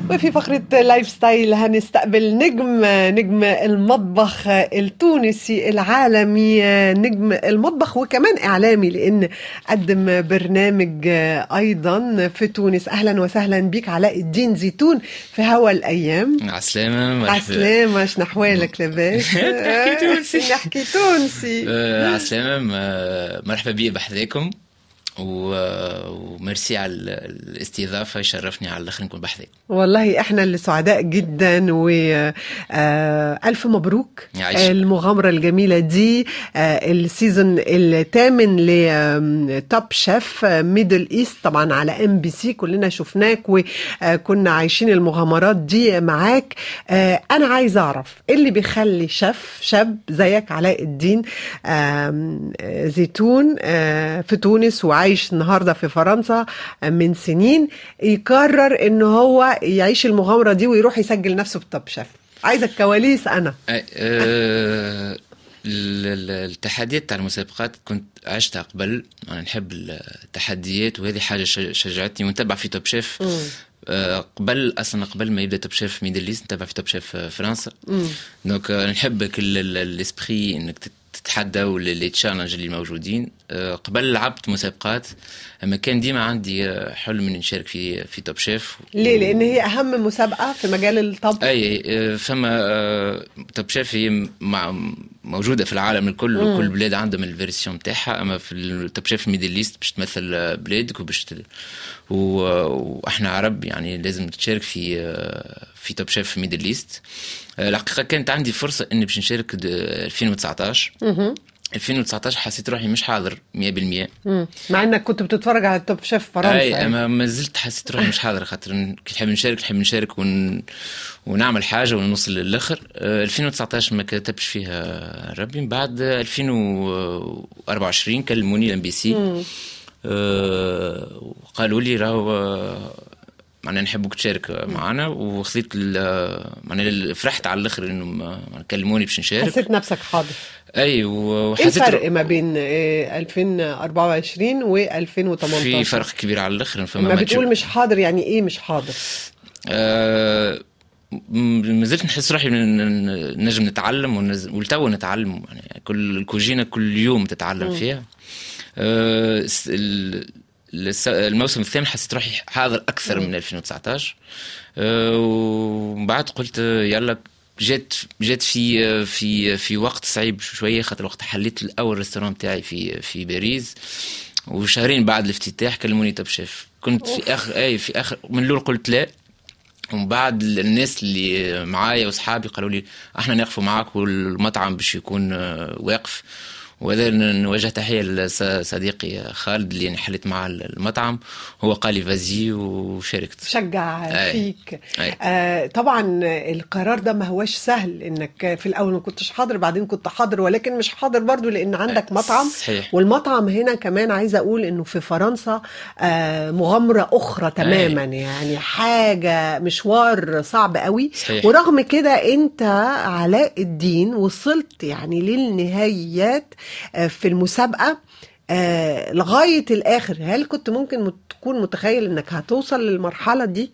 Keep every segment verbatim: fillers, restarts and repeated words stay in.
وفي فقرة لايف ستايل هنستقبل نجم نجم المطبخ التونسي العالمي، نجم المطبخ وكمان إعلامي لأن قدم برنامج أيضا في تونس. أهلا وسهلا بك علاء الدين زيتون في هوا الأيام. عسلامة. عسلامة، شنو أحوالك لاباس؟ نحكي تونسي. نحكي تونسي. عسلامة، مرحبا بي بحذاكم وميرسي على الاستضافة، يشرفني على الأخر نكون بحذاك. والله احنا اللي سعداء جدا والف مبروك يعيش. المغامرة الجميلة دي، السيزون الثامن لتوب شيف ميدل ايست طبعا على ام بي سي، كلنا شفناك وكنا عايشين المغامرات دي معاك. انا عايز اعرف ايه اللي بيخلي شيف شاب زيك علاء الدين زيتون في تونس وعايش النهاردة في فرنسا من سنين يقرر انه هو يعيش المغامرة دي ويروح يسجل نفسه بتوب شيف؟ عايزة الكواليس أنا. أه التحديات تاع المسابقات كنت عشتها قبل، أنا نحب التحديات وهذه حاجة شجعتني ونتبع في توب شيف. أه قبل أصلا قبل ما يبدأ توب شيف ميدل ايست نتبع في توب شيف فرنسا. دونك نحب كل الاسبري انك تتحدى واللي تشالنج اللي موجودين. أه قبل لعبت مسابقات، اما كان ديما عندي حلم من نشارك في في توب شيف. ليه؟ و... لان هي اهم مسابقه في مجال الطبخ. اي فما توب شيف هي موجوده في العالم الكل وكل بلاد عندهم الفيرسيون تاعها، اما في التوب شيف ميدل ايست باش تمثل بلادك وباش ت... و... واحنا عرب يعني لازم تشارك في في توب شيف ميدل ايست. الحقيقه كانت عندي فرصه اني باش نشارك ألفين وتسعطاش. ألفين وتسعطاش حسيت روحي مش حاضر مية بالمية، مع انك كنت بتتفرج على التوب شيف فرنسا. اي اما ما زلت حسيت روحي مش حاضر، خاطر كي نحب نشارك نحب نشارك ون... ونعمل حاجه ونوصل للاخر. ألفين وتسعطاش ما كتبش فيها ربي. من بعد ألفين وأربعة وعشرين كلموني ام بي سي أه... وقالوا لي راهو معناها نحبك تشارك معنا، وخذيت معناها فرحت على الاخر انه كلموني باش نشارك. حسيت نفسك حاضر. اي وحسيت ايه الفرق ما بين ألفين وأربعة وعشرين وألفين وثمانية عشر؟ في فرق كبير على الاخر. فما بتقول مش حاضر يعني ايه مش حاضر؟ آه ما زلت نحس روحي نجم نتعلم ولتو نتعلم، يعني كل الكوجينه كل يوم تتعلم فيها. آه الموسم الثامن حسيت روحي حاضر اكثر من ألفين وتسعطاش. أه وبعد قلت يلا جات جات في في في وقت صعيب شويه، خاطر وقت حليت الاول ريستوران تاعي في في باريس، وشهرين بعد الافتتاح كلموني توب شيف. كنت في اخر اي في اخر من الاول قلت لا، ومن بعد الناس اللي معايا واصحابي قالوا لي احنا نقفوا معاك والمطعم باش يكون واقف. وهذا نوجه تحية لصديقي خالد اللي حلت معه المطعم، هو قال لي فازي وشاركت. شجع أي. فيك. أي. آه طبعا القرار ده ما هوش سهل، انك في الاول ما كنتش حاضر بعدين كنت حاضر، ولكن مش حاضر برضو لان عندك مطعم. صحيح. والمطعم هنا كمان عايزة اقول انه في فرنسا آه مغامرة اخرى تماما. أي. يعني حاجة مشوار صعب قوي. صحيح. ورغم كده انت علاء الدين وصلت يعني للنهايات في المسابقة آه لغاية الآخر. هل كنت ممكن تكون متخيل أنك هتوصل للمرحلة دي؟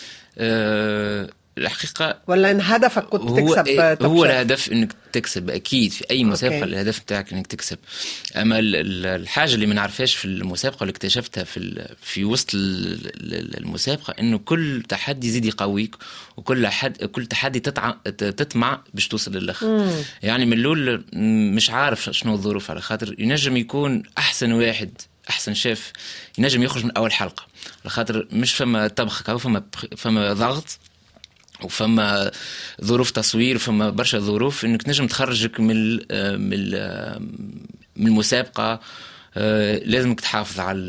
أه الحقيقة ولا إن هدفك كنت هو تكسب؟ إيه هو الهدف إنك تكسب أكيد في أي مسابقة. الهدف بتاعك إنك تكسب. أما الحاجة اللي ما نعرفهاش في المسابقة اللي اكتشفتها في في وسط المسابقة إنه كل تحدي يزيد يقويك، وكل حد كل تحدي تطمع تطمع باش توصل للآخر. يعني من الأول مش عارف شنو الظروف، على خاطر ينجم يكون أحسن واحد أحسن شيف ينجم يخرج من أول حلقة، على خاطر مش فما طبخ أو فما فما ضغط وفما ظروف تصوير وفما برشا ظروف انك نجم تخرجك من من من المسابقه. لازمك تحافظ على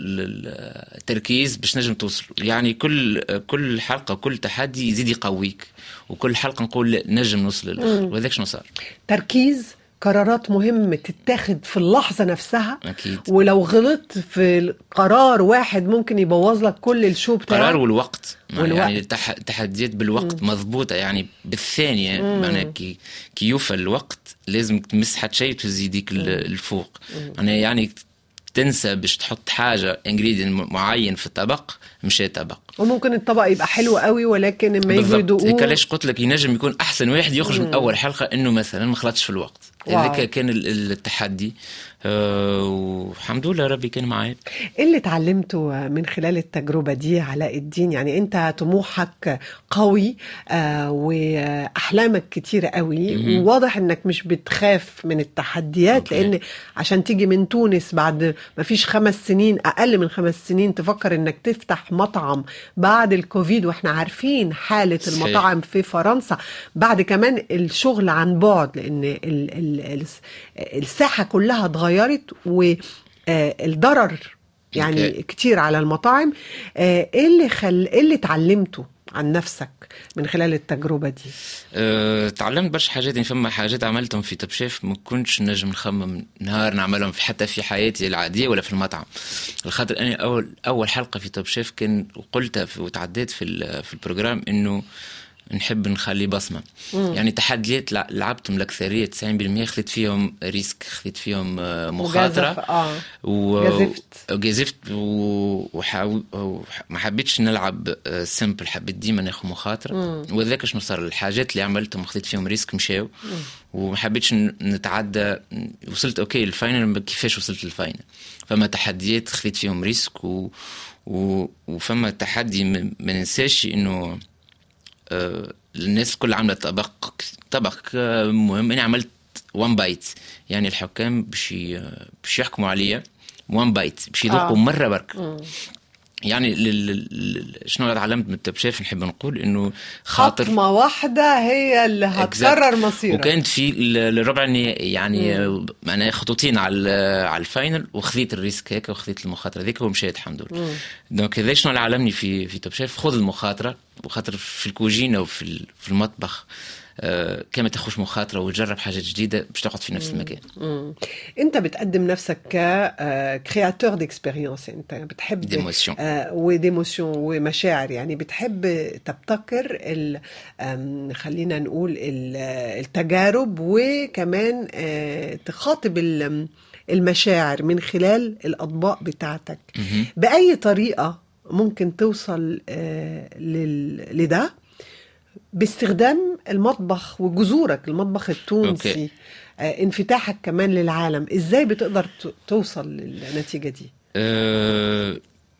التركيز باش نجم توصل. يعني كل كل حلقه كل تحدي يزيد يقويك، وكل حلقه نقول نجم نوصل للاخر، وهذاك شنو صار. تركيز، قرارات مهمة تتاخد في اللحظة نفسها. أكيد. ولو غلطت في قرار واحد ممكن يبوظ لك كل الشو بتاعك. قرار والوقت, والوقت. يعني التحديات بالوقت مم. مضبوطة، يعني بالثانية معناها كي, كي يوفى الوقت لازم تمس حد شيء وتزيديك الفوق. أنا يعني تنسى باش تحط حاجة ingredient معين في الطبق مش طبق. وممكن الطبق يبقى حلو قوي ولكن لما يجوا يدوقوه هيك ليش قلت لك ينجم يكون احسن واحد يخرج من اول حلقة انه مثلا ما خلطش في الوقت. هذاك كان التحدي. أه والحمد لله ربي كان معايا. ايه اللي تعلمته من خلال التجربة دي علاء الدين؟ يعني انت طموحك قوي آه واحلامك كتيرة قوي م-م. وواضح انك مش بتخاف من التحديات أوكي. لان عشان تيجي من تونس بعد ما فيش خمس سنين اقل من خمس سنين تفكر انك تفتح مطعم بعد الكوفيد، واحنا عارفين حالة صحيح. المطاعم في فرنسا بعد كمان الشغل عن بعد لان ال ال الساحة كلها اتغيرت والضرر يعني okay. كتير على المطاعم. ايه اللي خل ايه اللي تعلمته عن نفسك من خلال التجربة دي؟ أه، تعلمت برشا حاجات. يعني فما حاجات عملتهم في توب شيف ما كنتش نجم نخمم نهار نعملهم في حتى في حياتي العادية ولا في المطعم. الخاطر أنا أول أول حلقة في توب شيف كان وقلتها وتعديت في في البروجرام إنه نحب نخلي بصمة. مم. يعني تحديات لعبتهم الأكثرية تسعين بالمية خذت فيهم ريسك، خذت فيهم مخاطرة آه. وجازفت وجازفت وحاول وما حبيتش نلعب سيمبل، حبيت ديما ناخذ مخاطرة. وذاك شنو صار الحاجات اللي عملتهم خذت فيهم ريسك مشاو وما حبيتش نتعدى. وصلت أوكي الفاينل، كيفاش وصلت للفاينل؟ فما تحديات خذت فيهم ريسك و... و... وفما تحدي ما ننساش إنه آه الناس الكل عملت طبق طبق آه مهم. أنا عملت وان بايت، يعني الحكام بش بش يحكموا عليا وان بايت بش يذوقوا آه. مرة برك. م. يعني لل... لل... شنو تعلمت من التوب شيف؟ نحب نقول انه خاطر خطمه واحده هي اللي هتقرر مصيرك. وكانت في الربع النهائي يعني انا خطوتين على على الفاينل وخذيت الريسك هيك وخذيت المخاطره ذيك ومشيت الحمد لله. دونك هذا شنو اللي علمني في في توب شيف؟ خذ المخاطره، وخاطر في الكوجينه وفي في المطبخ آه كما تخش مخاطرة وتجرب حاجات جديدة باش تقعد في نفس المكان. مم. انت بتقدم نفسك ككرياتور ديكسبيريونس، انت بتحب ديموسيون آه وديموسيون ومشاعر، يعني بتحب تبتكر خلينا نقول التجارب وكمان آه تخاطب المشاعر من خلال الأطباق بتاعتك. مم. بأي طريقة ممكن توصل آه لده باستخدام المطبخ وجذورك المطبخ التونسي. آه، انفتاحك كمان للعالم، ازاي بتقدر توصل للنتيجة دي؟ أه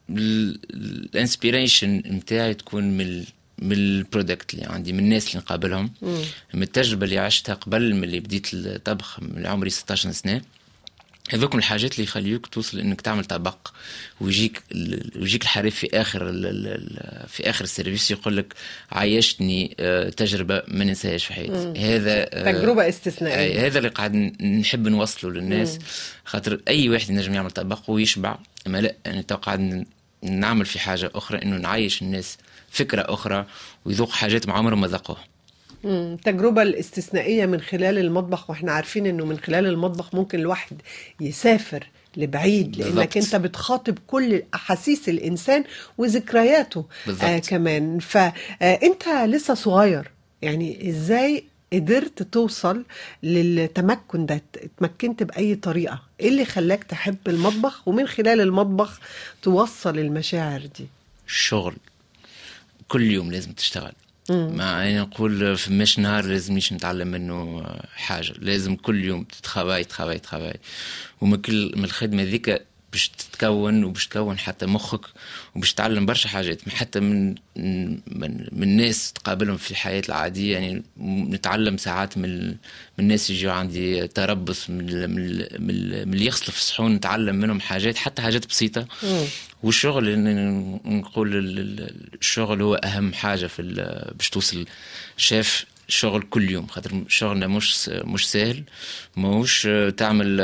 الانسبيريشن متاعي تكون من من البرودكت اللي عندي، من الناس اللي نقابلهم، مم. من التجربة اللي عشتها قبل من اللي بديت الطبخ من عمري ستة عشر سنة. هذوك الحاجات اللي يخليوك توصل انك تعمل طبق ويجيك ويجيك الحريف في اخر في اخر السيرفيس يقول لك عايشتني تجربه ما ننساهاش في حياتي. هذا تجربه استثنائيه، هذا اللي قاعد نحب نوصله للناس. خاطر اي واحد ينجم يعمل طبق ويشبع، اما لا انا يعني قاعد نعمل في حاجه اخرى انه نعيش الناس فكره اخرى ويذوق حاجات ما عمرهم ما ذاقوها. التجربة الاستثنائية من خلال المطبخ، واحنا عارفين انه من خلال المطبخ ممكن الواحد يسافر لبعيد لانك بالضبط. انت بتخاطب كل احاسيس الانسان وذكرياته آه كمان. فانت لسه صغير، يعني ازاي قدرت توصل للتمكن ده؟ اتمكنت بأي طريقة؟ ايه اللي خلاك تحب المطبخ ومن خلال المطبخ توصل المشاعر دي؟ الشغل كل يوم لازم تشتغل. ما يعني نقول في مش نهار لازمنيش نتعلم منه حاجة، لازم كل يوم تتخواي تخواي تخواي ومن كل من الخدمة ذيك باش تتكون وباش تكون حتى مخك وباش تعلم برشا حاجات حتى من من من الناس تقابلهم في الحياة العادية. يعني نتعلم ساعات من من الناس يجوا عندي تربص من من من اللي يغسلوا في الصحون، نتعلم منهم حاجات حتى حاجات بسيطة. مم. والشغل نقول الشغل هو أهم حاجة في باش توصل شاف الشغل كل يوم. خاطر شغلنا مش مش سهل، ماهوش تعمل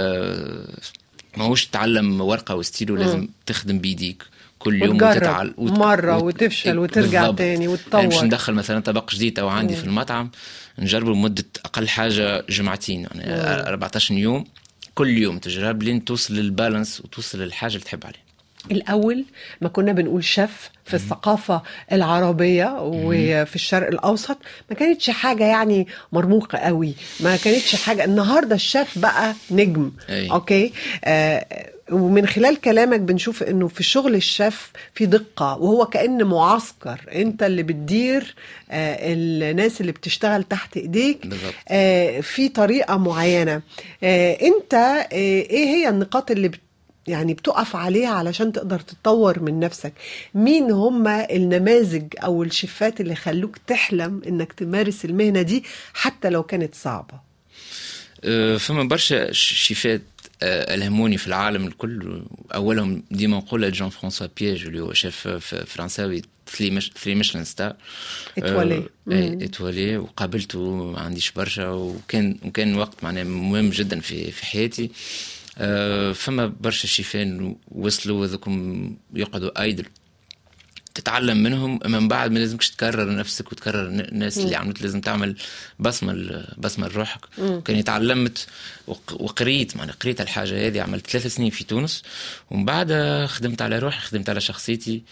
ماهوش تعلم ورقة وستيلو، لازم تخدم بيديك كل يوم وتتعلم وت... مرة وت... وتفشل وترجع بالضبط. تاني وتطور. يعني باش ندخل مثلا طبق جديد أو عندي مم. في المطعم نجربه لمدة أقل حاجة جمعتين، يعني أربعة عشر يوم كل يوم تجرب لين توصل للبالانس وتوصل للحاجة اللي تحب عليه. الأول ما كنا بنقول شيف في الثقافة العربية وفي الشرق الأوسط ما كانتش حاجة يعني مرموقة قوي، ما كانتش حاجة. النهاردة الشيف بقى نجم. أي. أوكي. آه ومن خلال كلامك بنشوف انه في شغل الشيف في دقة، وهو كأن معسكر انت اللي بتدير آه الناس اللي بتشتغل تحت ايديك آه في طريقة معينة. آه انت آه ايه هي النقاط اللي بت يعني بتقف عليها علشان تقدر تتطور من نفسك؟ مين هم النماذج او الشيفات اللي خلوك تحلم انك تمارس المهنة دي حتى لو كانت صعبة؟ أه فما برشا شيفات ألهموني في العالم الكل. أولهم ديما نقولها جان فرانسوا بييج اللي هو شيف فرنساوي ثري ميشلان ستار اتوالي اتوالي وقابلته ما عنديش برشا، وكان وكان وقت معناه مهم جدا في في حياتي. أه فما برشا شيفان وصلوا ذوكم يقعدوا ايدل تتعلم منهم، من بعد ما لازمكش تكرر نفسك وتكرر الناس اللي عملت، لازم تعمل بصمة بصمة لروحك. كان تعلمت وقريت معنى قريت الحاجة هذه، عملت ثلاث سنين في تونس، ومن بعد خدمت على روحي، خدمت على شخصيتي،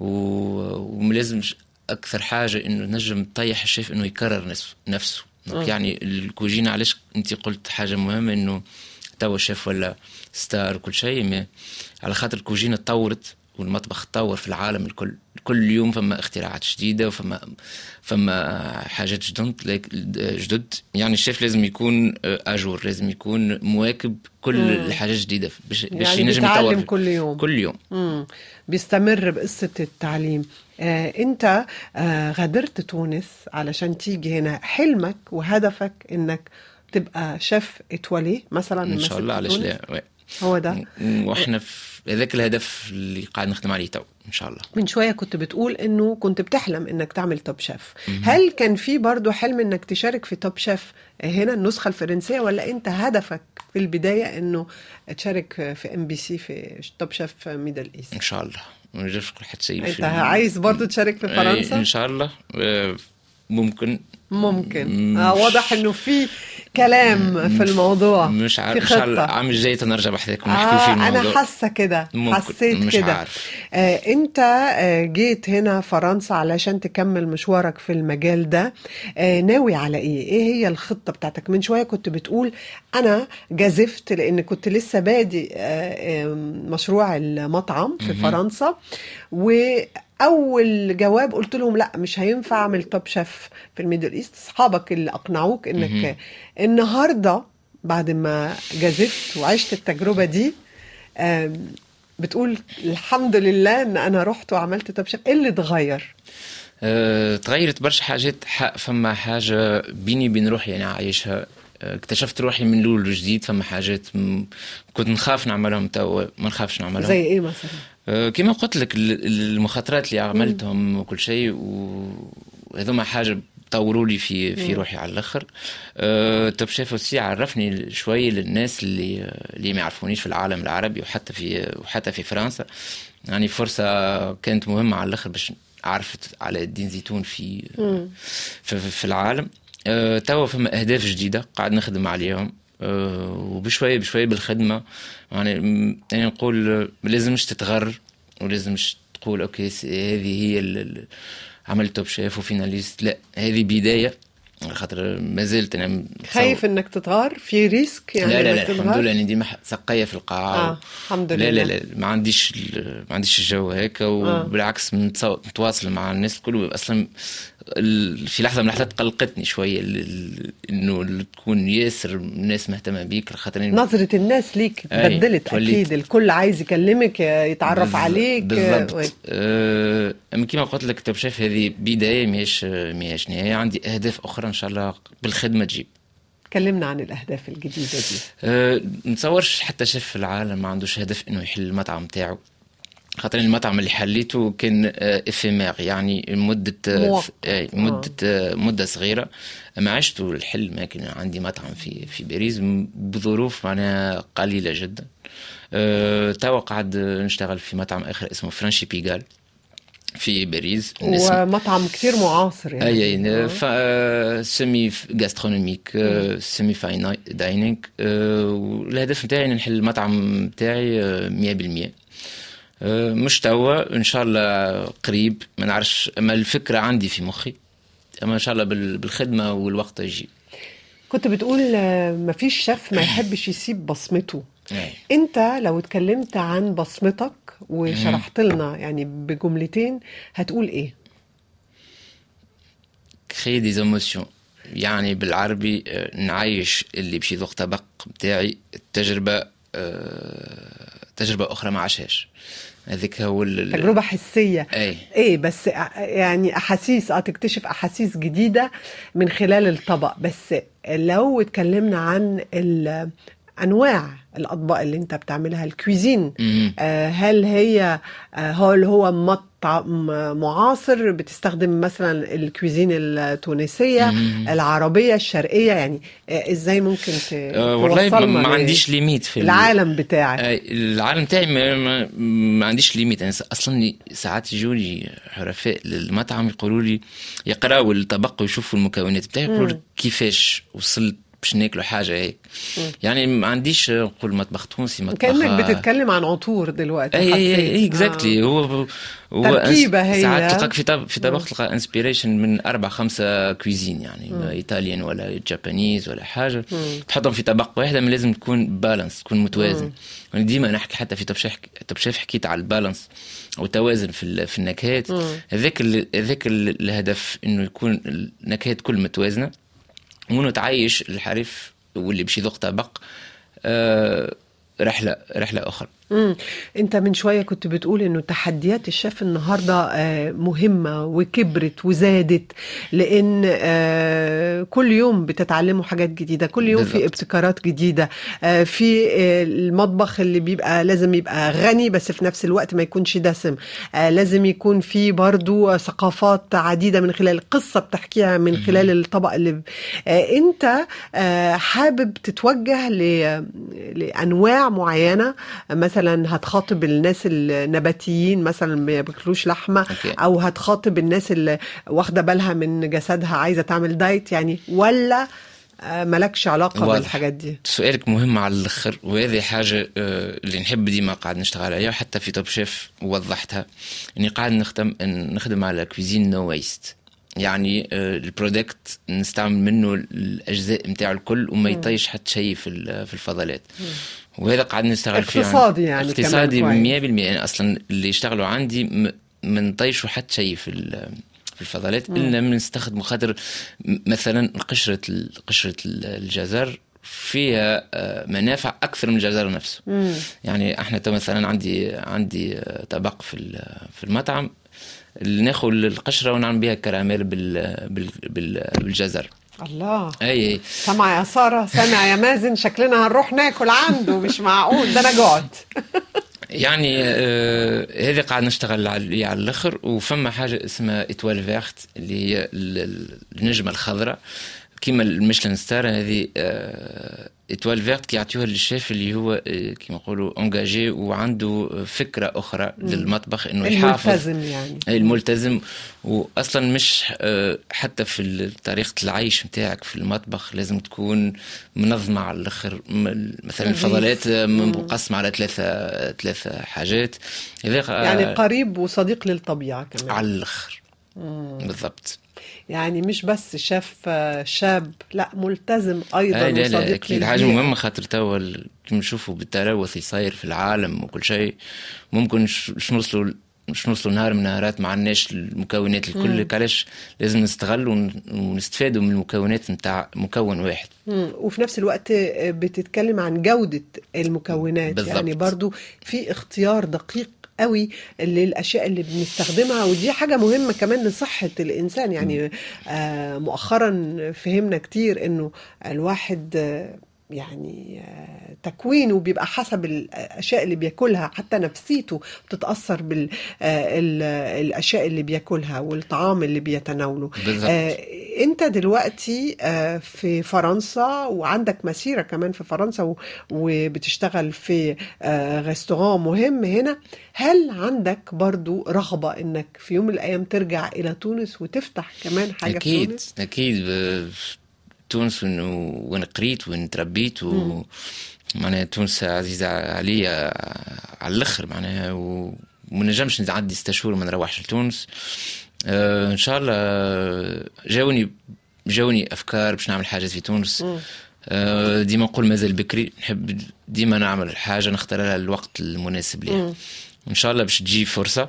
وملازمش أكثر حاجة إنه نجم تطيح الشيف إنه يكرر نفسه. يعني الكوجينة علاش أنت قلت حاجة مهمة إنه توا الشيف ولا ستار وكل شيء، على خاطر الكوجينة تطورت والمطبخ تطور في العالم الكل. كل يوم فما اختراعات جديدة وفما فما حاجات جدد جدد يعني الشيف لازم يكون اجور، لازم يكون مواكب كل مم. الحاجات الجديدة باش يعني باش ينجم يتعلم كل يوم كل يوم مم. بيستمر بقصة التعليم. آه انت آه غادرت تونس علشان تيجي هنا، حلمك وهدفك انك تبقى شيف اتوالي مثلا ان شاء الله. علاش لا؟ هو ده واحنا في هذاك الهدف اللي قاعد نخدم عليه تو ان شاء الله. من شويه كنت بتقول انه كنت بتحلم انك تعمل توب شيف، هل كان في برضو حلم انك تشارك في توب شيف هنا النسخه الفرنسيه، ولا انت هدفك في البدايه انه تشارك في ام بي سي في توب شيف ميدل ايست؟ ان شاء الله ما نجيش حتى شيء. انت عايز برضو تشارك في فرنسا ان شاء الله؟ ممكن ممكن آه واضح انه في كلام في الموضوع، مش عارف. ان شاء الله عام الجاي تنرجع بحثكم نحكي آه في الموضوع. انا حاسه كده، حسيت كده. آه انت آه جيت هنا فرنسا علشان تكمل مشوارك في المجال ده، آه ناوي على ايه؟ ايه هي الخطه بتاعتك؟ من شويه كنت بتقول انا جازفت لان كنت لسه بادئ آه مشروع المطعم في فرنسا، و اول جواب قلت لهم لا مش هينفع اعمل توب شيف في الميدل ايست. اصحابك اللي اقنعوك انك م-م. النهارده بعد ما جازفت وعشت التجربه دي بتقول الحمد لله ان انا رحت وعملت توب شيف. ايه اللي اتغير؟ أه، تغيرت برشا حاجات. فما حاجه بيني بين روحي يعني عايشها، اكتشفت روحي من الاول وجديد. فما حاجات م... كنت نخاف نعملهم تو ما نخافش نعملهم. زي ايه مثلا؟ أه كما قلت لك المخاطرات اللي عملتهم وكل شيء، وهذوما حاجه طوروا لي في في روحي على الاخر. أه توب شيف اوسي عرفني شويه للناس اللي اللي ما يعرفونيش في العالم العربي وحتى في وحتى في فرنسا. يعني فرصه كانت مهمه على الاخر باش عرفت على الدين زيتون في في, في العالم. أه توا فما اهداف جديده قاعد نخدم عليهم، أه وبشويه بشويه بالخدمه. يعني يعني نقول لازمش تتغر ولازمش تقول اوكي هذه هي عملت توب شيف وفيناليست. لا، هذه بدايه، خاطر ما زلت انا خايف انك تتغار في ريسك يعني. لا لا لا الحمد لله اني ديما سقيه في القاعه. آه. الحمد لله. لا لا لا ما عنديش ما عنديش الجو هيك، وبالعكس متواصل مع الناس الكل. اصلا في لحظه من اللحظات قلقتني شويه انه تكون ياسر الناس مهتمه بيك، خاطر نظره الناس ليك بدلت. اكيد الكل عايز يكلمك يتعرف بز... عليك بالضبط. أه... كما قلت لك توب شيف هذه بدايه ماهيش ماهيش نهايه. عندي اهداف اخرى ان شاء الله بالخدمه تجيب. كلمنا عن الاهداف الجديده دي. أه... نتصورش حتى شيف في العالم ما عندوش هدف انه يحل المطعم تاعو، خاطر المطعم اللي حليته كان افيمير يعني مدة مدة آه. مدة صغيرة. ما عشته الحلم، لكن عندي مطعم في في باريس بظروف معناها قليلة جدا. أه توا قاعد نشتغل في مطعم آخر اسمه فرانشي بيغال في باريس، ومطعم كتير معاصر يعني. اي آه. سيمي غاسترونوميك، آه سيمي فاين داينينغ. آه والهدف نتاعي نحل المطعم نتاعي مية بالمية. مش توا، ان شاء الله قريب، ما نعرفش، اما الفكره عندي في مخي، اما ان شاء الله بالخدمه والوقت يجي. كنت بتقول ما فيش شيف ما يحبش يسيب بصمته. أي. انت لو اتكلمت عن بصمتك وشرحت لنا يعني بجملتين هتقول ايه؟ créer des émotions، يعني بالعربي نعيش اللي بشي ذوق طبق بتاعي التجربة، تجربة أخرى ما عاشهاش. هذيك هو تجربة حسية. أي. ايه بس يعني أحاسيس، اه تكتشف أحاسيس جديدة من خلال الطبق. بس لو اتكلمنا عن أنواع الأطباق اللي انت بتعملها، الكويزين، آه هل هي آه هل هو مطعم معاصر بتستخدم مثلا الكويزين التونسية، مم. العربية، الشرقية، يعني آه ازاي ممكن آه والله ما عنديش ليميت في العالم بتاعك؟ آه العالم بتاعي ما, ما, ما عنديش ليميت. أنا أصلا ساعات يجوني حرفاء للمطعم يقولوا لي، يقرأوا الطبق ويشوفوا المكونات بتاعي، يقولوا لي كيفاش وصلت باش ناكلوا حاجه هيك. يعني ما عنديش نقول مطبخ تونسي، مطبخ كانك بتتكلم عن عطور دلوقتي. اي اي اي اكزاكتلي. آه. هو هو تركيبه هي ساعات تلقاك في طبق في طبق تلقى انسبيريشن من اربع خمسه كويزين، يعني مم. ايطاليان ولا جابانيز ولا حاجه، تحطهم في طبق واحد، من لازم تكون بالانس، تكون متوازن. يعني ديما نحكي حتى في طب شيف طب شيف حكيت على البالانس والتوازن في في النكهات. هذاك هذاك الهدف، انه يكون النكهات كل متوازنه، وانه تعيش الحريف واللي بشي ذوق طبق آه رحله رحله اخرى. امم انت من شويه كنت بتقول انه تحديات الشيف النهارده مهمه وكبرت وزادت، لان كل يوم بتتعلموا حاجات جديده، كل يوم بالضبط. في ابتكارات جديده في المطبخ اللي بيبقى لازم يبقى غني بس في نفس الوقت ما يكونش دسم، لازم يكون في برضو ثقافات عديده من خلال قصه بتحكيها من خلال الطبق اللي ب... انت حابب تتوجه ل... لانواع معينه، مثلا هتخاطب الناس النباتيين مثلا ما بياكلوش لحمه، okay. او هتخاطب الناس اللي واخده بالها من جسدها عايزه تعمل دايت يعني، ولا مالكش علاقه واضح. بالحاجات دي؟ سؤالك مهم على الاخر، وهذه حاجه اللي نحب ديما قاعد نشتغل عليها، حتى في توب شيف وضحتها اني قاعد نخدم نخدم على كويزين نو ويست. يعني البرودكت نستعمل منه الاجزاء نتاعو الكل وما يطيش حتى شيء في في الفضلات. وهذا قاعد نشتغل فيه اقتصادي يعني اقتصادي مية بالمية. يعني اصلا اللي يشتغلوا عندي من طيشوا حتى شيء في في الفضلات، الا من نستخدم خاطر مثلا قشره قشره الجزر فيها منافع اكثر من الجزر نفسه. مم. يعني احنا مثلا عندي عندي طبق في في المطعم اللي ناخذ القشره ونعمل بها كراميل بال بال بالجزر. الله. اي سمع يا ساره، سمع يا مازن، شكلنا هنروح ناكل عنده، مش معقول ده انا جعت. يعني آه هذه قاعد نشتغل على على الاخر. وفما حاجه اسمها ايتوال فيرت اللي هي النجمه الخضراء كيما الميشلان ستار. هذه آه ايتوال فيرت كيعطيوها للشيف اللي هو آه كيما نقولوا انجاجي وعنده فكره اخرى مم. للمطبخ، انه يحافظ الملتزم يعني الملتزم. واصلا مش آه حتى في طريقه العيش نتاعك في المطبخ لازم تكون منظمه على الاخر. مثلا الفضلات منقسمه على ثلاثه ثلاثه حاجات، يعني قريب وصديق للطبيعه كمان على الاخر. بالضبط. يعني مش بس شاف شاب، لا ملتزم ايضا لا وصديق لا اكيد حاجه مهمه، خاطر توا كما نشوفوا بالتلوث يصير في العالم وكل شيء، ممكن مش نوصلوا مش نوصلوا نهار من نهارات ما عندناش المكونات الكل. علاش لازم نستغلوا ونستفادوا من المكونات نتاع مكون واحد. مم. وفي نفس الوقت بتتكلم عن جوده المكونات. بالضبط. يعني برضو في اختيار دقيق قوي للاشياء اللي بنستخدمها، ودي حاجه مهمه كمان لصحه الانسان. يعني آه مؤخرا فهمنا كتير انه الواحد آه يعني آه تكوينه بيبقى حسب الاشياء اللي بياكلها، حتى نفسيته بتتاثر بالاشياء اللي بياكلها والطعام اللي بيتناوله. آه انت دلوقتي آه في فرنسا وعندك مسيره كمان في فرنسا وبتشتغل في آه ريستوران مهم هنا. هل عندك برضو رغبه انك في يوم من الايام ترجع الى تونس وتفتح كمان حاجه أكيد في تونس؟ اكيد. تونس وين قريت وين تربيت و... معناها تونس عزيزة عليا على الاخر معناها، وما نجمش نعدي ستة شهور ما نروحش لتونس. آه ان شاء الله جاوني جاوني افكار باش نعمل حاجات في تونس. آه ديما نقول مازال بكري، نحب ديما نعمل حاجه نختار لها الوقت المناسب ليها. ان شاء الله باش تجي فرصه،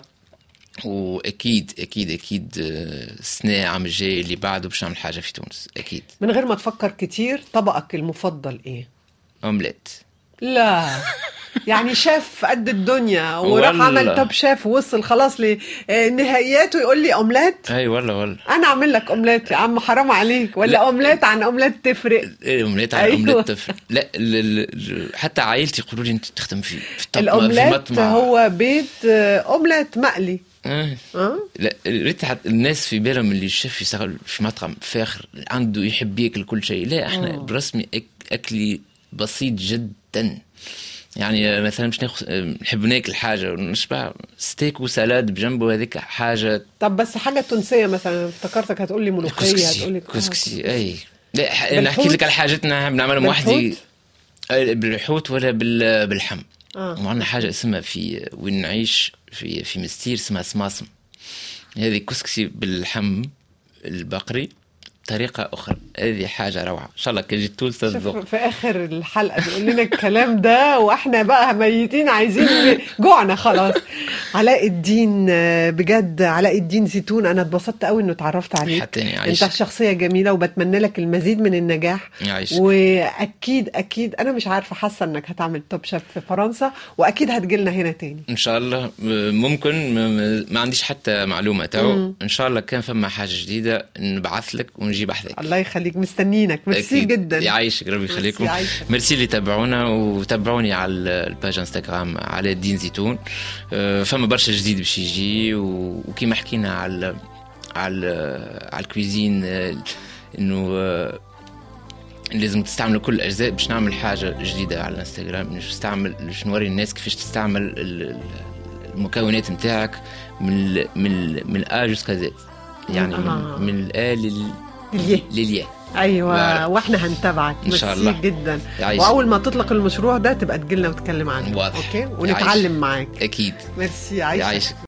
واكيد اكيد اكيد السنه عام الجاي اللي بعده باش نعمل حاجه في تونس اكيد. من غير ما تفكر كتير، طبقك المفضل ايه؟ اومليت. لا يعني شاف قد الدنيا وراح عمل توب شيف ووصل خلاص لنهائيات ويقول لي اومليت؟ اي والله والله انا اعمل لك اومليت يا عم، حرام عليك. ولا اومليت عن اومليت تفرق؟ ايه اومليت عن أيوة. اومليت تفرق. لا ل... ل... حتى عائلتي يقولوا لي انت تخدم في في الاومليت هو بيت اومليت مقلي. أه. أه؟ لا ريت حتى الناس في بالهم اللي الشيف يشتغل في مطعم فاخر عنده يحب ياكل كل شيء. لا احنا أوه. برسمي أك... اكلي بسيط جدا. يعني مثلا مش ناخذ نحب ناكل حاجه ونشبع ستيك وسلاد بجنبه، هذيك حاجه. طب بس حاجه تونسيه مثلا، افتكرتك هتقول لي ملوخيه، هتقول لي كسكسي. اي لا نحكي لك على حاجتنا بنعملها وحدي بالحوت ولا بالحم. آه. وعندنا حاجه اسمها في وين نعيش في في مستير اسمها سماسم، هذه كسكسي بالحم البقري طريقة أخرى. هذه حاجة روعة. إن شاء الله كجي تونس تذوق. في آخر الحلقة بيقول لنا الكلام ده وإحنا بقى ميتين عايزين جوعنا خلاص. علاء الدين، بجد علاء الدين زيتون، أنا اتبسطت قوي إنه تعرفت عليك. أنت شخصية جميلة وبتمنى لك المزيد من النجاح. يعيش. وأكيد أكيد أنا مش عارفة، حاسة إنك هتعمل توب شيف في فرنسا، وأكيد هتجيلنا هنا تاني إن شاء الله. ممكن ما عنديش حتى معلومة تاو. إن شاء الله كان فما حاجة جديدة نبعث لك ونجيب أحذك. الله يخليك، مستنينك. ميرسي جدا. يعيشك ربي يخليكم. ميرسي اللي تابعونا وتابعوني على الباج انستغرام على الدين زيتون. فما برشا جديد باش يجي، وكيما حكينا على على على الكويزين انه لازم تستعملوا كل الاجزاء باش نعمل حاجه جديده على الانستغرام، باش نستعمل باش نوري الناس كيفاش تستعمل المكونات نتاعك من من من ا جوسكا زد، يعني آه. من الآ للياء. ايوه، واحنا هنتابعك ان شاء الله جدا. واول ما تطلق المشروع ده تبقى تجيلنا وتتكلم عنه. واضح. اوكي، ونتعلم معاك اكيد. ميرسي. عايشك.